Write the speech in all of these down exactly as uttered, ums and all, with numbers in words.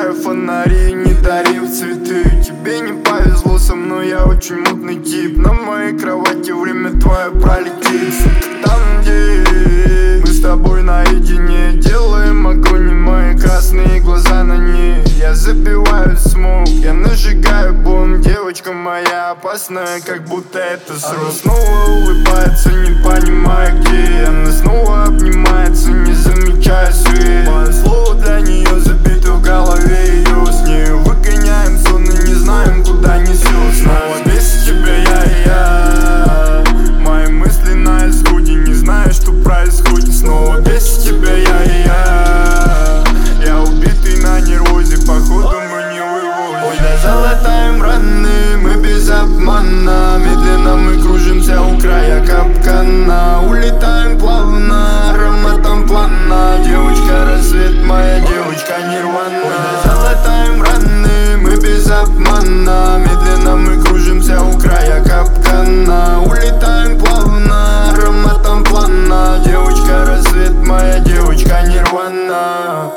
включаю фонари, не дарив цветы. Тебе не повезло со мной, я очень мутный тип. На моей кровати время твое пролетит. Там, где мы с тобой наедине, делаем огонь, и мои красные глаза на ней. Я забиваю смог, я нажигаю бомб. Девочка моя опасная, как будто это срок. Она снова улыбается, не понимая где. Она снова обнимается, не замечая свет. Мое слово для нее забито в голове ее. С нею выгоняем сон и не знаем, куда несет. Снова без тебя я и я. Мои мысли на исходе, не знаю, что происходит. Снова без тебя я и я. Я убитый на нервозе, походу мы не выводим. Ой, да залатаем раны, мы без обмана. Медленно мы кружимся у края капкана. Улетаем плавно, ароматом плана. Девочка рассвет, моя девочка нирвана. Ой, да залатаем раны, мы без обмана. Медленно мы кружимся у края капкана. Улетаем плавно, ароматом плана. Девочка рассвет, моя девочка нирвана.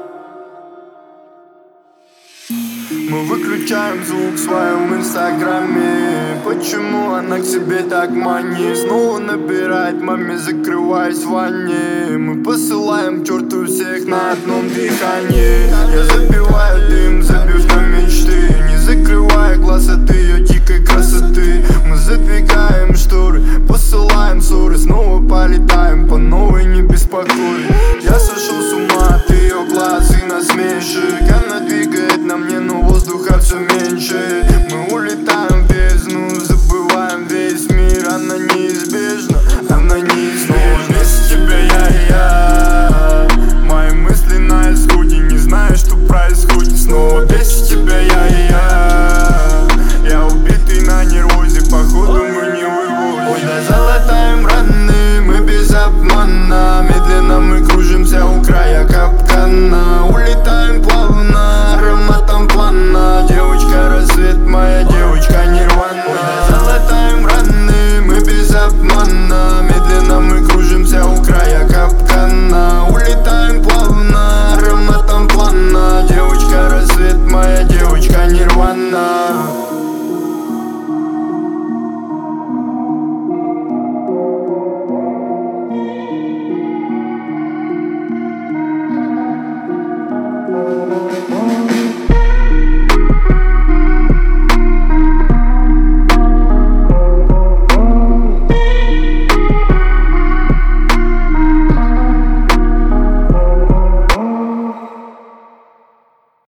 Мы выключаем звук в своем инстаграме. Почему она к себе так манит? Снова набирает маме, закрываясь в ванне. Мы посылаем к черту всех на одном дыхании. Я забиваю дым, забив на мечты, не закрывая глаз от ее дикой красоты. Мы задвигаем шторы, посылаем ссоры. Снова полетаем по новой, не беспокой. Я сошел с ума от ее глаз и насмешек. Она двигает на мне, но воздуха все меньше. Мы улетаем в бездну, забываем весь мир. Она неизбежна, она неизбежна. Без тебя я и я. Мои мысли на исходе, не знаю, что происходит. Снова без тебя я и я. Я убитый на нервозе, походу мы не выводим. Ой, да залатаем раны, мы без обмана. Медленно мы кружимся у края капкана. Улетаем плавно, ароматом плана. Девочка рассвет, моя девочка нирвана. Ой, да залатаем раны, мы без обмана. Медленно мы кружимся у края капкана. Улетаем плавно, ароматом плана. Девочка рассвет, моя девочка нирвана. Oh,